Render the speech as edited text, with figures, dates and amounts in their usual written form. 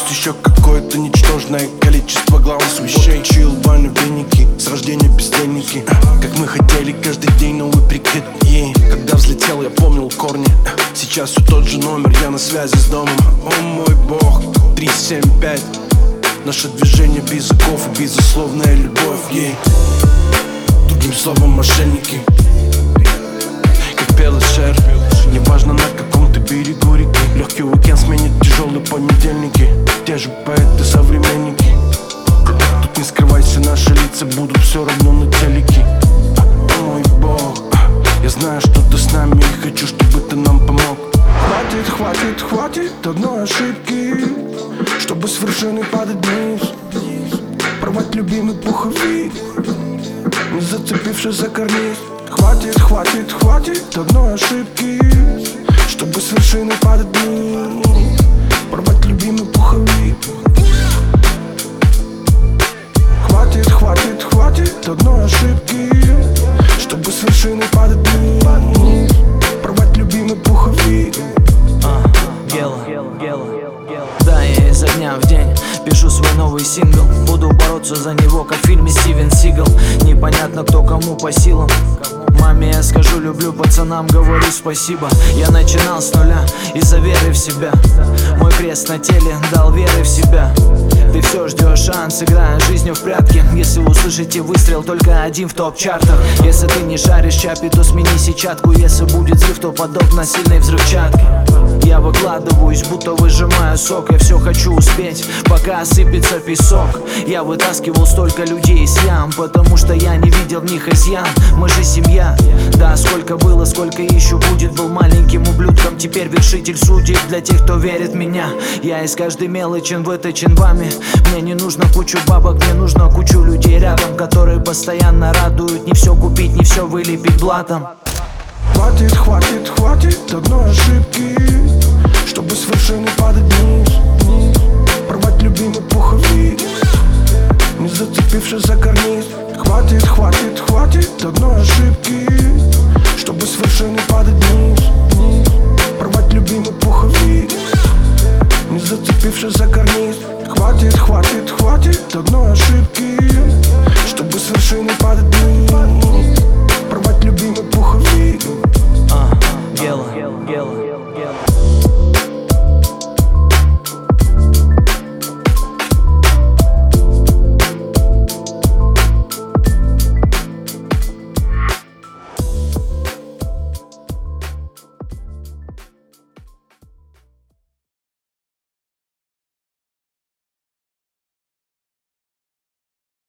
Есть еще какое-то ничтожное количество главных вещей. Чил, баня, веники, с рождения бездельники. Как мы хотели каждый день новый прикрыт. Когда взлетел, я помнил корни. Сейчас все тот же номер, я на связи с домом. О мой бог, 375. Наше движение без оков и безусловная любовь. Другим словом, мошенники. Как пел Шер, неважно на каком ты берегу реки. Легкий уикенд сменит тяжелые понедельники. Те же поэты, современники. Тут не скрывайся, наши лица будут все равно на телеке. О мой бог, я знаю, что ты с нами и хочу, чтобы ты нам помог. Хватит, хватит, хватит одной ошибки, чтобы с вершины падать вниз. Порвать любимый пуховик, не зацепившись за карниз. Хватит, хватит, хватит одной ошибки, чтобы с вершины падать вниз. Порвать любимый пуховик. Хватит, хватит, хватит одной ошибки, чтобы с вершины падать вниз. Порвать любимый пуховик. Да, я изо дня в день пишу свой новый сингл. Буду бороться за него, как в фильме Стивен Сигал. Непонятно, кто кому по силам. Маме я скажу люблю, пацанам говорю спасибо. Я начинал с нуля из-за веры в себя. Мой крест на теле дал веры в себя. Ты все ждешь шанс, играя жизнью в прятки. Если услышите выстрел, только один в топ-чартах. Если ты не шаришь чапи, то смени сетчатку. Если будет взрыв, то подобно сильной взрывчатке. Я выкладываюсь, будто выжимаю сок. Я все хочу успеть, пока осыпется песок. Я вытаскивал столько людей из ям, потому что я не видел в них изъян. Мы же семья, да, сколько было, сколько еще будет. Был маленьким ублюдком, теперь вершитель судеб. Для тех, кто верит в меня, я из каждой мелочи выточен вами. Мне не нужно кучу бабок, мне нужно кучу людей рядом, которые постоянно радуют. Не все купить, не все вылепить блатом. Хватит, хватит, хватит одной ошибки, чтобы с вершины падать вниз. Порвать любимый пуховик, не зацепившись за карниз. Хватит, хватит, хватит